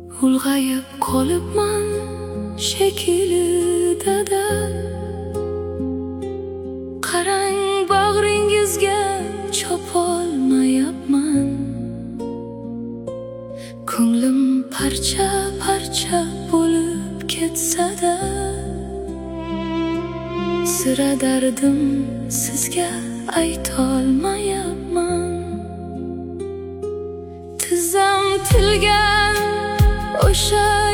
Ulg'ayib qolibman shekilli dada. Qarang bag'ringizga chopolmayapman. Ko'nglim parcha-parcha bo'lib ketsa-da, sira dardim sizga aytolmayapman. Tizzam tilgan o'sha